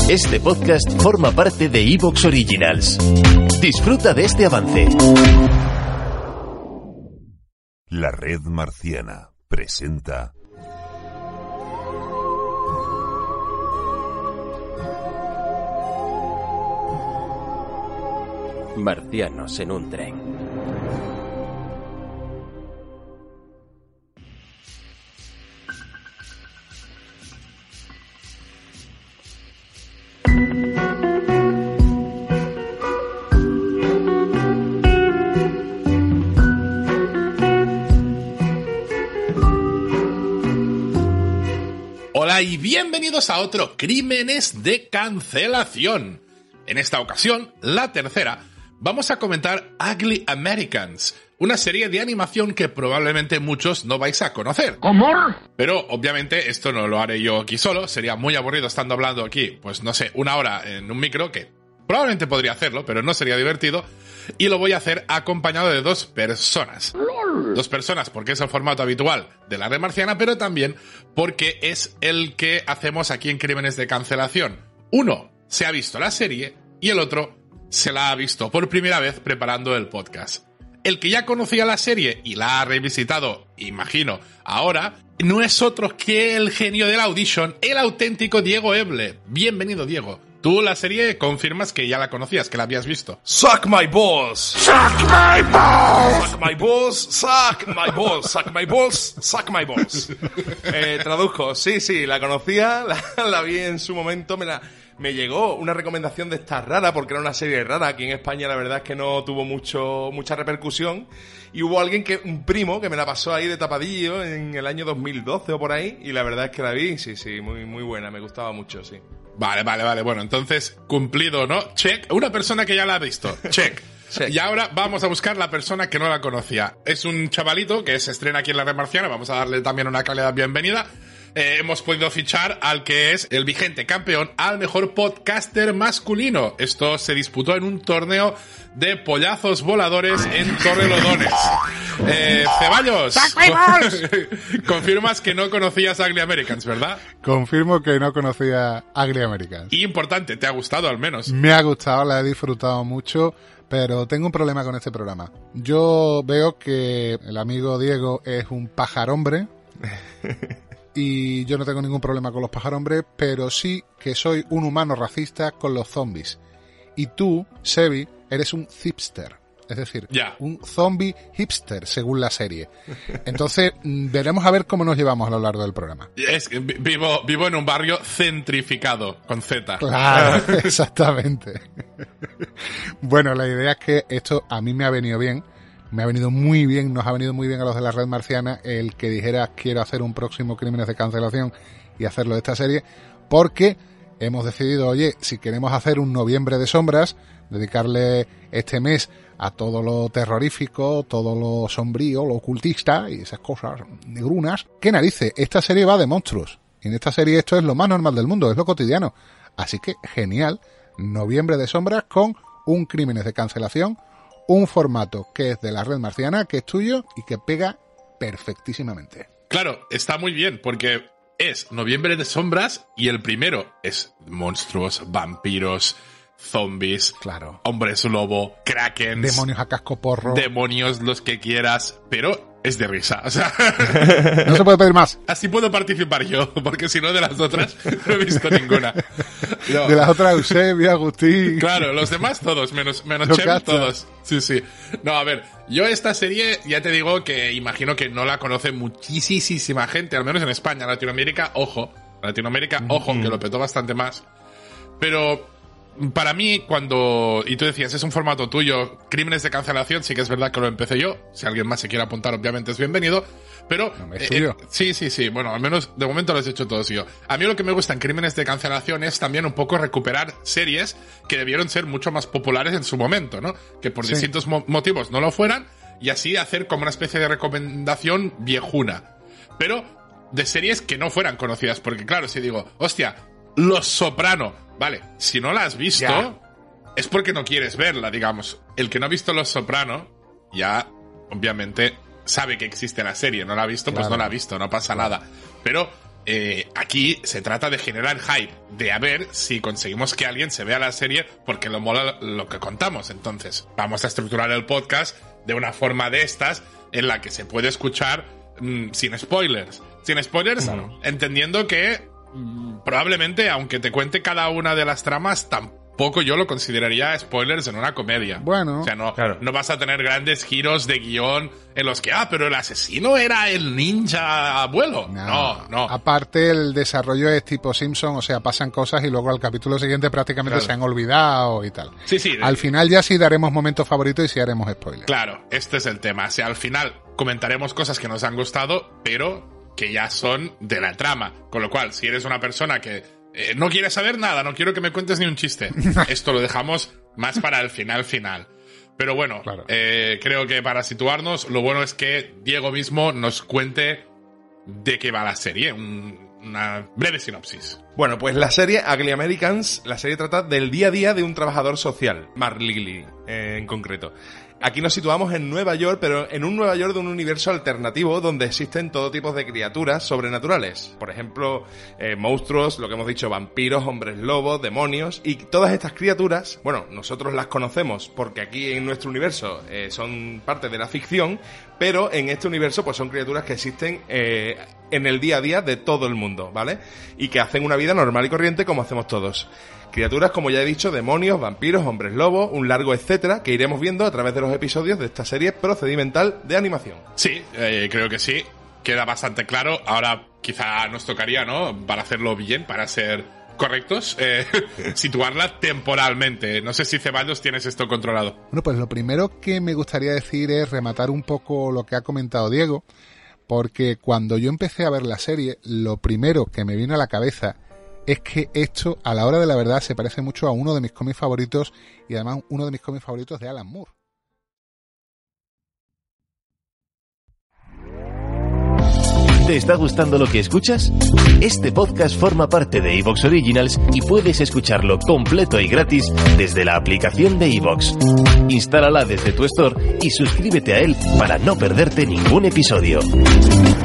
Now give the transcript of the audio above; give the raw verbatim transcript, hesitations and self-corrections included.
Este podcast forma parte de iVoox Originals. Disfruta de este avance. La Red Marciana presenta... Marcianos en un tren. Hola y bienvenidos a otro Crímenes de Cancelación. En esta ocasión, la tercera, vamos a comentar Ugly Americans, una serie de animación que probablemente muchos no vais a conocer. ¿Cómo? Pero obviamente esto no lo haré yo aquí solo, sería muy aburrido estando hablando aquí, pues no sé, una hora en un micro, que probablemente podría hacerlo, pero no sería divertido, y lo voy a hacer acompañado de dos personas. Dos personas porque es el formato habitual de la Red Marciana, pero también porque es el que hacemos aquí en Crímenes de Cancelación. Uno se ha visto la serie y el otro se la ha visto por primera vez preparando el podcast. El que ya conocía la serie y la ha revisitado, imagino, ahora, no es otro que el genio de la Audition, el auténtico Diego Eble. Bienvenido, Diego. Tú la serie confirmas que ya la conocías, que la habías visto. Suck my balls. Suck my balls. Suck my balls. Suck my balls. Suck my balls. Suck my balls. Eh, traduzco. Sí, sí, la conocía, la, la vi en su momento, me la... Me llegó una recomendación de esta rara, porque era una serie rara. Aquí en España la verdad es que no tuvo mucho mucha repercusión. Y hubo alguien, que un primo, que me la pasó ahí de tapadillo en el año dos mil doce o por ahí. Y la verdad es que la vi, sí, sí, muy, muy buena. Me gustaba mucho, sí. Vale, vale, vale. Bueno, entonces, cumplido, ¿no? Check. Una persona que ya la ha visto. Check. Check. Y ahora vamos a buscar la persona que no la conocía. Es un chavalito que se estrena aquí en la Red Marciana. Vamos a darle también una calidad bienvenida. Eh, hemos podido fichar al que es el vigente campeón al mejor podcaster masculino. Esto se disputó en un torneo de pollazos voladores en Torrelodones. Eh, Ceballos, confirmas que no conocías Ugly Americans, ¿verdad? Confirmo que no conocía Ugly Americans. Y importante, ¿te ha gustado al menos? Me ha gustado, la he disfrutado mucho, pero tengo un problema con este programa. Yo veo que el amigo Diego es un pajarombre. Y yo no tengo ningún problema con los pajarombres, pero sí que soy un humano racista con los zombies. Y tú, Sebi, eres un hipster. Es decir, yeah. un zombie hipster, según la serie. Entonces, veremos a ver cómo nos llevamos a lo largo del programa. Es que vivo, vivo en un barrio centrificado, con Z. Claro, exactamente. Bueno, la idea es que esto a mí me ha venido bien. Me ha venido muy bien, nos ha venido muy bien a los de la Red Marciana el que dijera quiero hacer un próximo Crímenes de Cancelación y hacerlo de esta serie, porque hemos decidido, oye, si queremos hacer un noviembre de sombras, dedicarle este mes a todo lo terrorífico, todo lo sombrío, lo ocultista y esas cosas negrunas, ¿qué narices? Esta serie va de monstruos y en esta serie esto es lo más normal del mundo, es lo cotidiano. Así que genial, noviembre de sombras con un Crímenes de Cancelación, un formato que es de la Red Marciana, que es tuyo y que pega perfectísimamente. Claro, está muy bien, porque es Noviembre de Sombras y el primero es monstruos, vampiros, zombies, claro, hombres lobo, krakens, demonios a casco porro, demonios los que quieras, pero es de risa, o sea... No se puede pedir más. Así puedo participar yo, porque si no de las otras no he visto ninguna. No. De las otras Eusebio, Agustín... Claro, los demás todos, menos, menos Chem, todos. Sí, sí. No, a ver, yo esta serie, ya te digo que imagino que no la conoce muchísima gente, al menos en España, Latinoamérica, ojo. Latinoamérica, mm-hmm. ojo, que lo petó bastante más. Pero... para mí, cuando... y tú decías, es un formato tuyo, Crímenes de Cancelación, sí que es verdad que lo empecé yo. Si alguien más se quiere apuntar, obviamente es bienvenido. Pero... No, es tuyo. Eh, sí, sí, sí. Bueno, al menos de momento lo he hecho todos yo. A mí lo que me gusta en Crímenes de Cancelación es también un poco recuperar series que debieron ser mucho más populares en su momento, ¿no? Que por sí. distintos mo- motivos no lo fueran. Y así hacer como una especie de recomendación viejuna. Pero de series que no fueran conocidas. Porque claro, si digo, hostia, Los Soprano... Vale, si no la has visto, ya. es porque no quieres verla, digamos. El que no ha visto Los Soprano, ya, obviamente, sabe que existe la serie. No la ha visto, claro. Pues no la ha visto, no pasa claro. nada. Pero eh, aquí se trata de generar hype, de a ver si conseguimos que alguien se vea la serie porque lo mola lo que contamos. Entonces, vamos a estructurar el podcast de una forma de estas en la que se puede escuchar mmm, sin spoilers. Sin spoilers, claro. Entendiendo que mmm, probablemente, aunque te cuente cada una de las tramas, tampoco yo lo consideraría spoilers en una comedia. Bueno, o sea, no, claro. no vas a tener grandes giros de guión en los que, ah, pero el asesino era el ninja abuelo. No, no. no. Aparte, el desarrollo es tipo Simpson, o sea, pasan cosas y luego al capítulo siguiente prácticamente claro. se han olvidado y tal. Sí, sí. Al final ya sí daremos momentos favoritos y sí haremos spoilers. Claro, este es el tema. O sea, al final comentaremos cosas que nos han gustado, pero que ya son de la trama. Con lo cual, si eres una persona que eh, no quiere saber nada, no quiero que me cuentes ni un chiste, esto lo dejamos más para el final final. Pero bueno, claro. eh, creo que para situarnos, lo bueno es que Diego mismo nos cuente de qué va la serie, un, una breve sinopsis. Bueno, pues la serie Ugly Americans, la serie trata del día a día de un trabajador social, Mark Ligley eh, en concreto. Aquí nos situamos en Nueva York, pero en un Nueva York de un universo alternativo donde existen todo tipo de criaturas sobrenaturales. Por ejemplo, eh, monstruos, lo que hemos dicho, vampiros, hombres lobos, demonios. Y todas estas criaturas, bueno, nosotros las conocemos porque aquí en nuestro universo eh, son parte de la ficción, pero en este universo pues son criaturas que existen eh, en el día a día de todo el mundo, ¿vale? Y que hacen una vida normal y corriente como hacemos todos. Criaturas, como ya he dicho, demonios, vampiros, hombres lobos, un largo etcétera, que iremos viendo a través de los episodios de esta serie procedimental de animación. Sí, eh, creo que sí. Queda bastante claro. Ahora quizá nos tocaría, ¿no? Para hacerlo bien, para ser correctos, eh, situarla temporalmente. No sé si, Ceballos, tienes esto controlado. Bueno, pues lo primero que me gustaría decir es rematar un poco lo que ha comentado Diego, porque cuando yo empecé a ver la serie, lo primero que me vino a la cabeza es que esto, a la hora de la verdad, se parece mucho a uno de mis cómics favoritos y además uno de mis cómics favoritos de Alan Moore. ¿Te está gustando lo que escuchas? Este podcast forma parte de iVoox Originals y puedes escucharlo completo y gratis desde la aplicación de iVoox. Instálala desde tu store y suscríbete a él para no perderte ningún episodio.